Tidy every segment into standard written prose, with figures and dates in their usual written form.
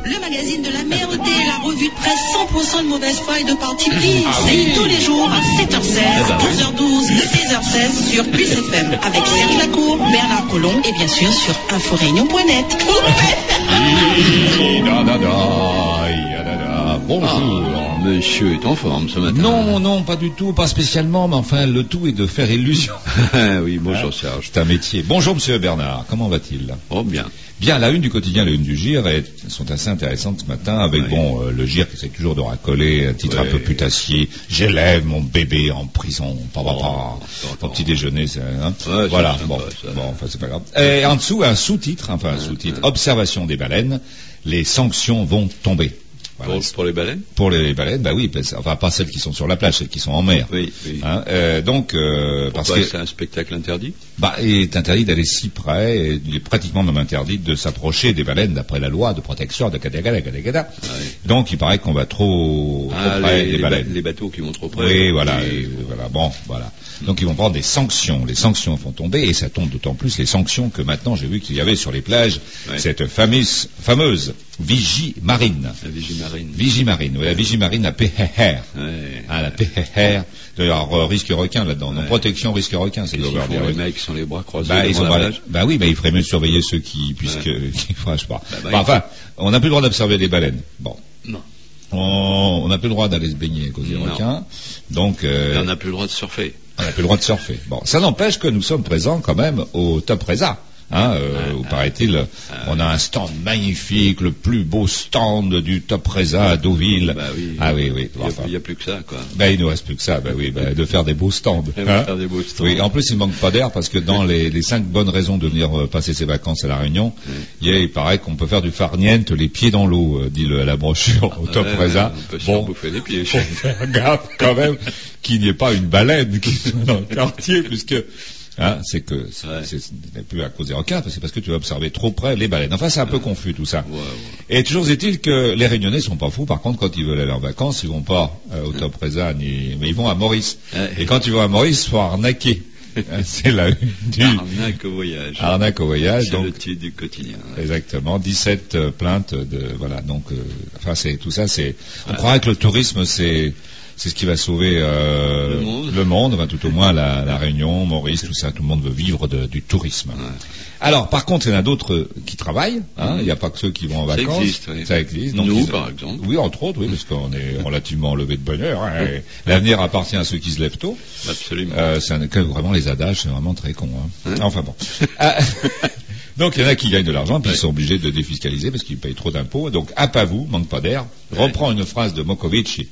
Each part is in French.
le magazine de la merde et la revue de presse 100% de mauvaise foi et de parti pris. C'est tous les jours à 7h16, 11h12 et 16h16 sur Plus FM avec Serge Lacour, Bernard Collomb et bien sûr sur inforéunion.net. Bonjour. Monsieur est en forme ce matin. Non, pas du tout, pas spécialement, mais enfin, le tout est de faire illusion. Oui, bonjour Serge. C'est un métier. Bonjour Monsieur Bernard, comment va-t-il? Oh, bien. Bien, la une du quotidien, la une du GIR sont assez intéressantes ce matin, avec le GIR qui essaie toujours de racoler un titre un peu putassier. J'élève mon bébé en prison. Au petit déjeuner, c'est voilà. Enfin c'est pas grave. Et en dessous, un sous-titre. Observation des baleines. Les sanctions vont tomber. Voilà. Pour les baleines? Pour les baleines, bah oui, enfin pas celles qui sont sur la plage, celles qui sont en mer. Oui. Parce que c'est un spectacle interdit? Bah, il est interdit d'aller si près, et il est pratiquement même interdit de s'approcher des baleines d'après la loi de protection de Kadagada. Donc il paraît qu'on va trop près des baleines. Les bateaux qui vont trop près. Oui, voilà. Donc ils vont prendre des sanctions. Les sanctions vont tomber, et ça tombe d'autant plus les sanctions que maintenant j'ai vu qu'il y avait sur les plages cette fameuse Vigie Marine. La Vigie Marine. Vigie Marine, oui, la Vigie Marine, la PHR. La PHR. D'ailleurs, risque requin là-dedans. Non, protection risque requin, c'est l'over. Les mecs qui sont les bras croisés. Ils sont oui, mais il ferait mieux de surveiller ceux qui, je sais pas. Enfin, on n'a plus le droit d'observer des baleines. Bon. Non. On n'a plus le droit d'aller se baigner à cause des requins. Donc, on n'a plus le droit de surfer. On n'a plus le droit de surfer. Bon, ça n'empêche que nous sommes présents quand même au Top Reza. Où paraît-il, on a un stand magnifique, le plus beau stand du Top Reza à Deauville. Oui. Il n'y a plus que ça, quoi. Il nous reste plus que ça, de faire des beaux stands. Oui, en plus, il manque pas d'air parce que dans les 5 bonnes raisons de venir passer ses vacances à La Réunion, il paraît qu'on peut faire du farniente les pieds dans l'eau, dit la brochure au Top Reza. On peut se bouffer les pieds. Faut faire gaffe quand même qu'il n'y ait pas une baleine qui soit dans le quartier, puisque c'est que ce n'est plus à cause des requins, c'est parce que tu vas observer trop près les baleines. Enfin, c'est un peu confus tout ça. Et toujours est-il que les Réunionnais sont pas fous. Par contre, quand ils veulent aller en vacances, ils vont pas au Top Reza, mais ils vont à Maurice. Et quand ils vont à Maurice, il faut arnaquer. C'est la une du arnaque au voyage. Arnaque au voyage. C'est le titre du quotidien. Exactement. 17 plaintes donc, c'est tout ça. On croirait que le tourisme, c'est ce qui va sauver le monde, tout au moins la Réunion, Maurice, tout ça. Tout le monde veut vivre du tourisme. Alors, par contre, il y en a d'autres qui travaillent. Il n'y a pas que ceux qui vont en vacances. Ça existe. Donc, nous, par exemple. Oui, entre autres, parce qu'on est relativement levé de bonne heure. L'avenir appartient à ceux qui se lèvent tôt. Absolument. Vraiment, les adages, c'est vraiment très con. Enfin bon. Donc, il y en a qui gagnent de l'argent, puis ils sont obligés de défiscaliser parce qu'ils payent trop d'impôts. Donc, Apavou, manque pas d'air, reprend une phrase de Mocovici,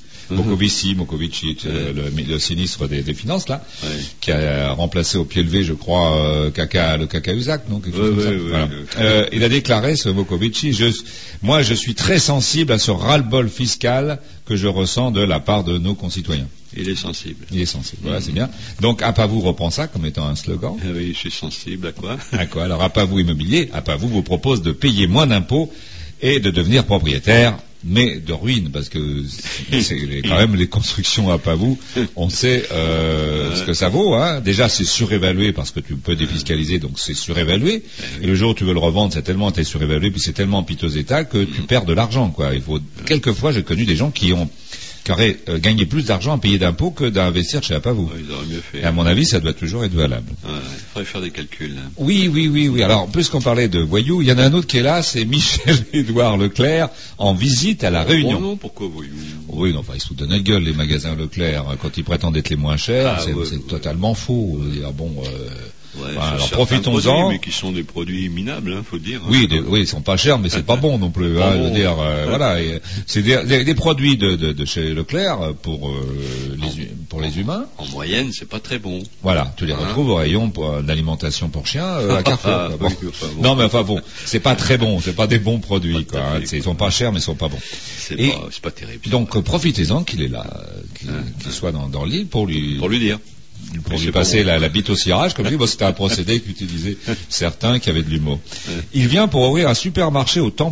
le sinistre des finances, là, qui a remplacé au pied levé, je crois, le Cacahuzac, non? Il a déclaré, ce Mocovici, moi, je suis très sensible à ce ras-le-bol fiscal que je ressens de la part de nos concitoyens. Il est sensible. Voilà, c'est bien. Donc, Apavou reprend ça comme étant un slogan. Oui, je suis sensible à quoi? Alors, Apavou Immobilier, Apavou vous propose de payer moins d'impôts et de devenir propriétaire, mais de ruines, parce que c'est quand même les constructions à Apavou, on sait ce que ça vaut. Déjà, c'est surévalué parce que tu peux défiscaliser, donc c'est surévalué. Et le jour où tu veux le revendre, c'est tellement surévalué, puis c'est tellement en piteux état que tu perds de l'argent, quoi. Quelquefois, j'ai connu des gens qui auraient gagné plus d'argent à payer d'impôts que d'investir chez Apavou. Ils auraient mieux fait. Et à mon avis, ça doit toujours être valable. Il faudrait faire des calculs. Oui. Alors, puisqu'on parlait de voyous, il y en a un autre qui est là, c'est Michel-Édouard Leclerc, en visite à La Réunion. Non, pourquoi voyous? Oui, enfin, ils se foutent de notre gueule, les magasins Leclerc, quand ils prétendent être les moins chers, c'est totalement faux. Alors profitons-en. Mais qui sont des produits minables, faut dire. Oui, ils sont pas chers, mais c'est pas bon non plus. C'est des produits de chez Leclerc pour les humains. En moyenne, c'est pas très bon. Voilà, tu les retrouves au rayon d'alimentation pour chiens à Carrefour. Non, mais enfin bon, c'est pas très bon, c'est pas des bons produits, quoi. Ils sont pas chers, mais ils sont pas bons. C'est pas terrible. Donc profitez-en qu'il est là, qu'il soit dans l'île pour lui dire. Pour lui passer la bite au cirage, comme je dis, c'était un procédé qu'utilisaient certains qui avaient de l'humour. Il vient pour ouvrir un supermarché au tampon.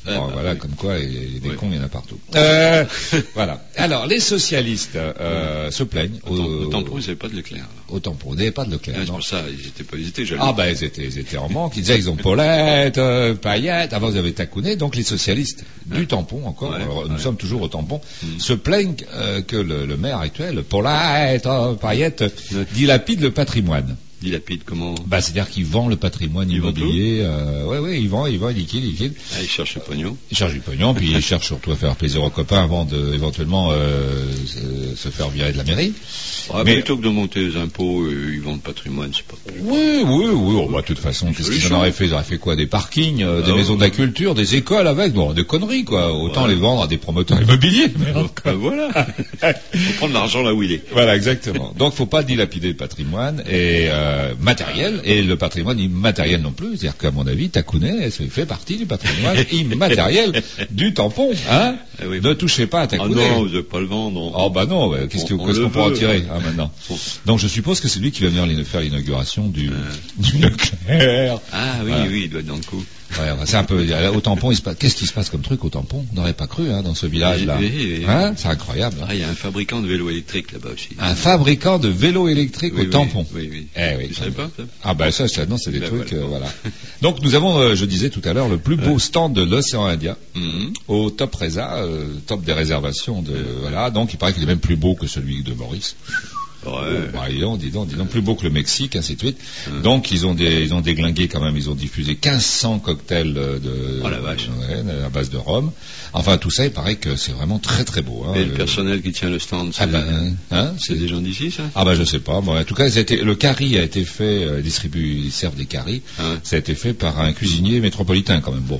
Bon, voilà, comme quoi, des cons, il y en a partout. Voilà. Alors, les socialistes se plaignent. Au tampon, ils n'avaient pas de Leclerc. Au tampon, ils n'avaient pas de Leclerc. C'est pour ça, ils étaient jaloux. Ah ben, ils étaient en manque. Ils disaient ils ont Paulette, Payette. Avant, ils avaient Tacounet. Donc, les socialistes du tampon, encore, nous sommes toujours au tampon, se plaignent que le maire actuel, Paulette, Payette, dilapide le patrimoine. Dilapide, comment? Bah, c'est-à-dire qu'il vend le patrimoine immobilier. Il vend, il liquide. Ah, il cherche le pognon. Il cherche du pognon, puis il cherche surtout à faire plaisir aux copains avant de éventuellement se faire virer de la mairie. Mais plutôt que de monter les impôts, ils vendent le patrimoine, c'est pas. Oui. De toute façon, qu'est-ce qu'ils en auraient fait? Ils auraient fait quoi? Des parkings, des maisons de la culture, des écoles avec, bon, des conneries, quoi. Autant les vendre à des promoteurs immobiliers. Voilà. Faut prendre l'argent là où il est. Voilà, exactement. Donc, faut pas dilapider le patrimoine et matériel et le patrimoine immatériel non plus. C'est-à-dire qu'à mon avis, Tacounet fait partie du patrimoine immatériel du tampon. Hein? Oui. Ne touchez pas à Tacounet. Ah non, vous n'allez pas le vendre. Oh bah non, qu'est-ce qu'on peut en tirer maintenant? Donc je suppose que c'est lui qui va venir faire l'inauguration du Leclerc. Ah oui, voilà. Oui, il doit être dans le coup. Ouais, c'est un peu au tampon. Qu'est-ce qui se passe comme truc au tampon? On n'aurait pas cru dans ce village-là. Hein? C'est incroyable. Ah, il y a un fabricant de vélos électriques là-bas aussi. Un fabricant de vélos électriques au tampon. Oui. Oui. Tu savais pas ça? Ah ben ça, non, c'est des trucs. Voilà. Donc nous avons, je disais tout à l'heure, le plus beau stand de l'océan Indien au Top Reza, top des réservations de voilà. Donc il paraît qu'il est même plus beau que celui de Maurice. Dis donc, plus beau que le Mexique, ainsi de suite. Donc, ils ont déglingué quand même, ils ont diffusé 1500 cocktails à base de rhum. Enfin, tout ça, il paraît que c'est vraiment très très beau. Et le personnel qui tient le stand, c'est des gens d'ici, ça? Ah ben, je sais pas. Bon, en tout cas, le curry a été fait, ils servent des currys. Ça a été fait par un cuisinier métropolitain, quand même. Bon,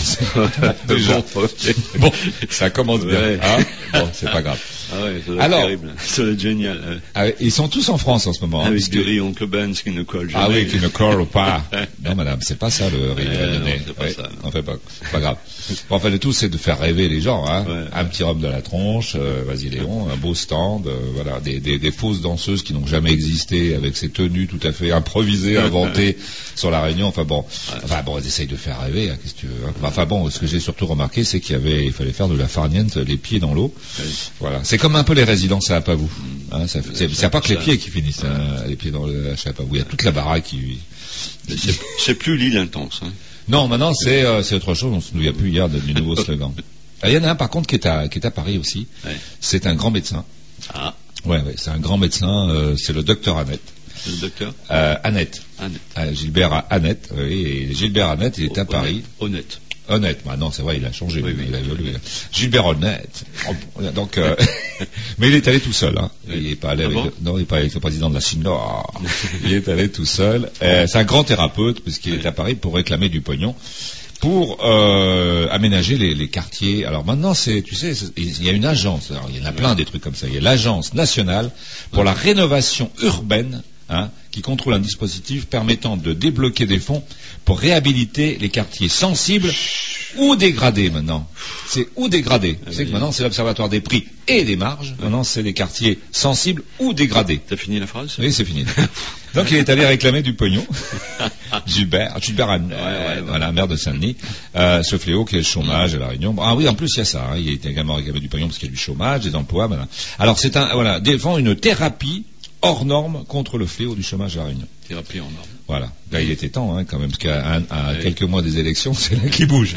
bon, ça commence bien. Bon, c'est pas grave. Ah ouais, ça doit être terrible. Ça doit être génial. Ils sont tous en France en ce moment. Avec du riz Oncle Ben's qui ne colle jamais. Ah oui, qui ne colle pas. Non, madame, c'est pas ça le riz. C'est pas ça. On fait pas. C'est pas grave. Bon, enfin, le tout, c'est de faire rêver les gens. Un petit rhum de la tronche, vas-y Léon, un beau stand, voilà, des fausses danseuses qui n'ont jamais existé, avec ces tenues tout à fait improvisées, inventées sur la Réunion. Enfin bon, ils essayent de faire rêver. Qu'est-ce que tu veux? Enfin bon, ce que j'ai surtout remarqué, c'est il fallait faire de la farniente, les pieds dans l'eau. Voilà. C'est comme un peu les résidences à Apavou. C'est pas que les pieds qui finissent, les pieds dans le à Apavou. Il y a toute la baraque qui. C'est plus l'île intense. Non, maintenant c'est autre chose. On se souvient plus hier du nouveau slogan. Il y en a un par contre qui est à Paris aussi. C'est un grand médecin. Ah. Ouais, c'est un grand médecin. C'est le docteur Annette. Le docteur Annette. Gilbert Annette. Oui, et Gilbert Annette, il est à Paris. Honnête, maintenant c'est vrai, il a changé, il a évolué. Gilbert Honnête. Donc, mais il est allé tout seul. Il n'est pas allé non, il n'est pas avec le président de la Chine. Il est allé tout seul. C'est un grand thérapeute puisqu'il est à Paris pour réclamer du pognon pour aménager les quartiers. Alors maintenant, tu sais, il y a une agence. Alors, il y en a plein des trucs comme ça. Il y a l'agence nationale pour la rénovation urbaine. Qui contrôle un dispositif permettant de débloquer des fonds pour réhabiliter les quartiers sensibles ou dégradés maintenant. C'est ou dégradés. Tu sais que maintenant c'est l'observatoire des prix et des marges. Maintenant c'est les quartiers sensibles ou dégradés. T'as fini la phrase? Oui, c'est fini. Donc il est allé réclamer du pognon. Gilbert, voilà, maire de Saint-Denis. Ce fléau qui est le chômage à La Réunion. Ah oui, en plus il y a ça. Il est également réclamé du pognon parce qu'il y a du chômage, des emplois. Voilà. Alors défend une thérapie hors norme contre le fléau du chômage à La Réunion. Thérapie hors norme. Voilà. Là, il était temps, quand même, parce qu'à quelques mois des élections, c'est là qu'il bouge.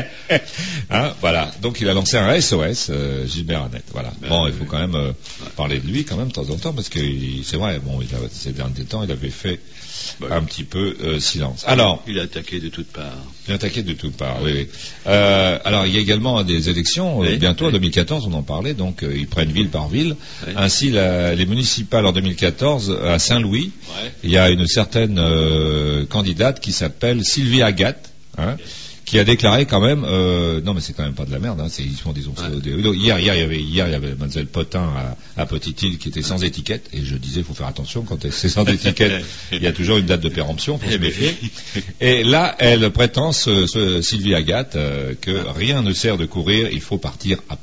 Voilà. Donc, il a lancé un SOS, Gilbert Annette. Voilà. Il faut quand même parler de lui, quand même, de temps en temps, parce que c'est vrai, ces derniers temps, il avait fait un petit peu silence. Alors, il a attaqué de toutes parts. Oui. Alors, il y a également des élections, bientôt, en 2014, on en parlait, donc ils prennent ville par ville. Ainsi, les municipales en 2014, à Saint-Louis, il y a une certaine candidate qui s'appelle Sylvie Agathe, qui a déclaré quand même, non mais c'est quand même pas de la merde, ils font hier il y avait Mademoiselle Potin à Petite-Île qui était sans étiquette, et je disais, il faut faire attention, quand c'est sans étiquette, il y a toujours une date de péremption, faut se méfier. Et là, elle prétend, Sylvie Agathe, que rien ne sert de courir, il faut partir à point.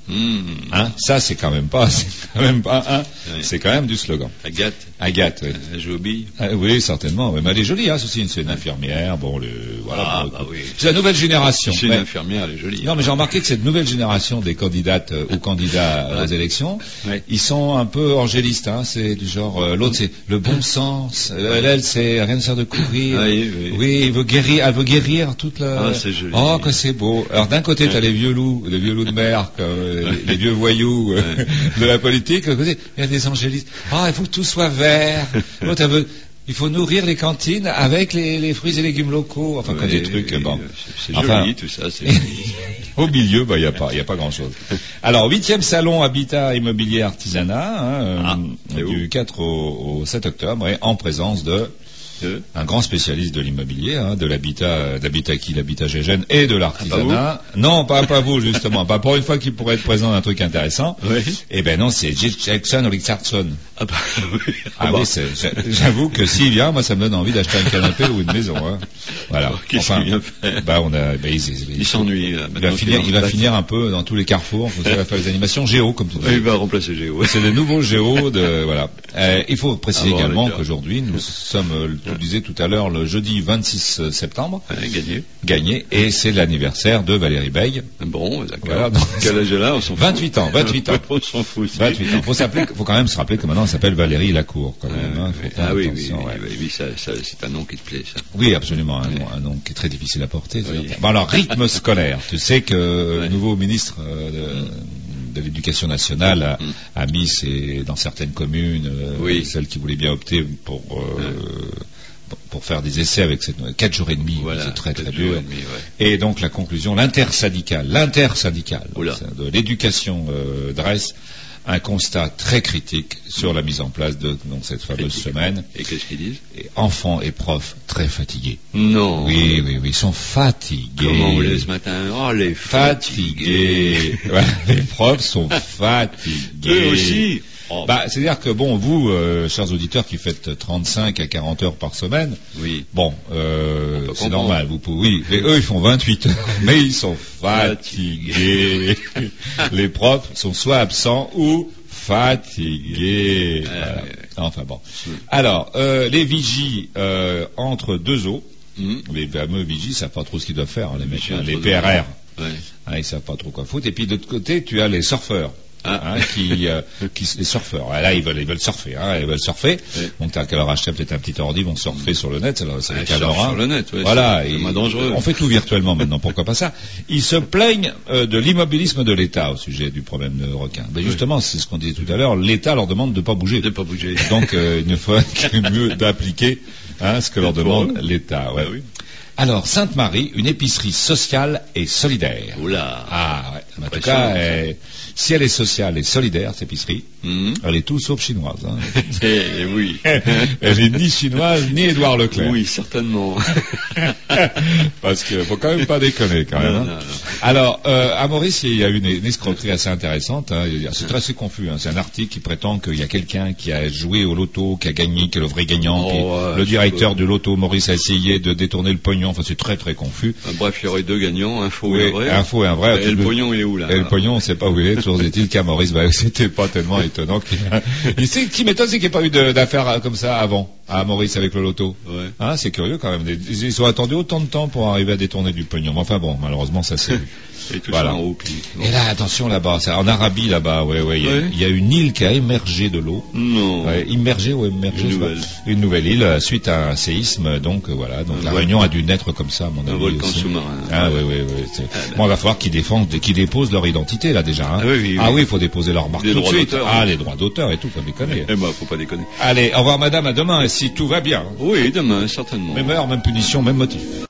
Hein, ça, c'est quand même pas c'est quand même du slogan. Agathe, oui. Elle joue aux billes. Oui, certainement. Mais elle est jolie, hein, ceci, c'est une infirmière. Bon, voilà. Oui. C'est la nouvelle génération. C'est une infirmière, elle est jolie. Non, mais j'ai remarqué que cette nouvelle génération des candidates ou candidats aux élections, ils sont un peu angélistes, hein. C'est du genre, l'autre, c'est le bon sens. Elle, c'est rien ne sert de courir. Oui, elle veut guérir toute la. C'est joli. Oh, que c'est beau. Alors, d'un côté, t'as les vieux loups de mer, les vieux voyous de la politique. De l'autre côté, il y a des angélistes. Ah, il faut que tout soit vert. L'autre, il faut nourrir les cantines avec les fruits et légumes locaux. Enfin, des trucs. Bon. C'est joli, tout ça. C'est au milieu, il y a pas grand-chose. Alors, 8e salon Habitat Immobilier Artisanat, du 4 au 7 octobre, et en présence de un grand spécialiste de l'immobilier, de l'habitat Gégène et de l'artisanat. Non, pas vous, justement. Pas pour une fois qu'il pourrait être présent d'un truc intéressant. Oui. Eh ben non, c'est Jackson Richardson. Oui, j'avoue que s'il vient, moi, ça me donne envie d'acheter un canapé ou une maison, hein. Voilà. Qu'est-ce qu'il vient faire? Il s'ennuie. Il va finir un peu dans tous les carrefours. Il va faire les animations Géo, comme tu dis. Il va remplacer Géo. C'est le nouveau Géo voilà. Il faut préciser également qu'aujourd'hui, nous sommes, je le disais tout à l'heure, le jeudi 26 septembre. Gagné. Et c'est l'anniversaire de Valérie Bey. Bon, d'accord. Voilà, quel âge elle a? On s'en fout. 28 ans. On s'en fout. 28 ans. Faut quand même se rappeler que maintenant, elle s'appelle Valérie Lacour, quand même. Oui, c'est un nom qui te plaît, ça. Oui, absolument. Un nom qui est très difficile à porter. Bon, alors, rythme scolaire. Tu sais que le nouveau ministre de l'Éducation nationale a mis dans certaines communes, celles qui voulaient bien opter pour faire des essais avec cette 4 jours et demi, c'est très très dur. Et donc la conclusion, l'intersyndicale de l'éducation dresse un constat très critique sur la mise en place de cette fameuse semaine. Et qu'est-ce qu'ils disent? Enfants et profs très fatigués. Non. Oui, ils sont fatigués. Comment on l'est ce matin? Oh, les fatigués. Voilà, les profs sont fatigués. Eux aussi. C'est-à-dire que vous, chers auditeurs qui faites 35 à 40 heures par semaine, c'est normal, mais eux ils font 28 heures, mais ils sont fatigués. Les profs sont soit absents ou fatigués. Voilà. Enfin bon. Alors, les vigies entre deux eaux, les fameux vigies savent pas trop ce qu'ils doivent faire, les mecs, les PRR, ils savent pas trop quoi foutre. Et puis de l'autre côté, tu as les surfeurs. Les surfeurs. Là, ils veulent surfer. Donc, t'as qu'à leur acheter peut-être un petit ordi, ils vont surfer sur le net. Ça les calmera. Sur le net, voilà. C'est moins dangereux. On fait tout virtuellement maintenant. Pourquoi pas ça? Ils se plaignent de l'immobilisme de l'État au sujet du problème de requins. Justement, c'est ce qu'on disait tout à l'heure. L'État leur demande de pas bouger. Donc, il ne faut que mieux d'appliquer ce que leur demande l'État. Alors, Sainte-Marie, une épicerie sociale et solidaire. Oula. En tout cas, si elle est sociale et solidaire, cette épicerie, elle est tout sauf chinoise. Oui. Elle est ni chinoise, ni Édouard Leclerc. Oui, certainement. Parce qu'il faut quand même pas déconner, quand même. Non. Alors, à Maurice, il y a une escroquerie assez intéressante. C'est assez confus. C'est un article qui prétend qu'il y a quelqu'un qui a joué au loto, qui a gagné, qui est le vrai gagnant. Le directeur du loto, Maurice, a essayé de détourner le pognon. Enfin, c'est très très confus. Bref, il y aurait deux gagnants, un faux et un vrai. Un faux et un vrai. Et le pognon, il est où là? Et le pognon, on ne sait pas où il est. Toujours est-il qu'à Maurice, c'était pas tellement étonnant. Ce qui m'étonne, c'est qu'il n'y ait pas eu d'affaires comme ça avant, à Maurice avec le loto. C'est curieux quand même. Ils ont attendu autant de temps pour arriver à détourner du pognon. Mais enfin bon, malheureusement, ça s'est vu. Et tout ça en haut. Et là, attention là-bas, en Arabie là-bas, il y a une île qui a émergé de l'eau. Non. Immergé ou émergé. Une nouvelle île suite à un séisme. Donc voilà. Donc la Réunion a dû naître comme ça, à mon avis. Un volcan sous-marin. Bon, il va falloir qu'ils déposent leur identité là déjà. Il faut déposer leur marque tout de suite. Les droits d'auteur et tout, faut déconner. Faut pas déconner. Allez, au revoir madame, à demain, si tout va bien. Oui, demain, certainement. Même heure, même punition, même motif.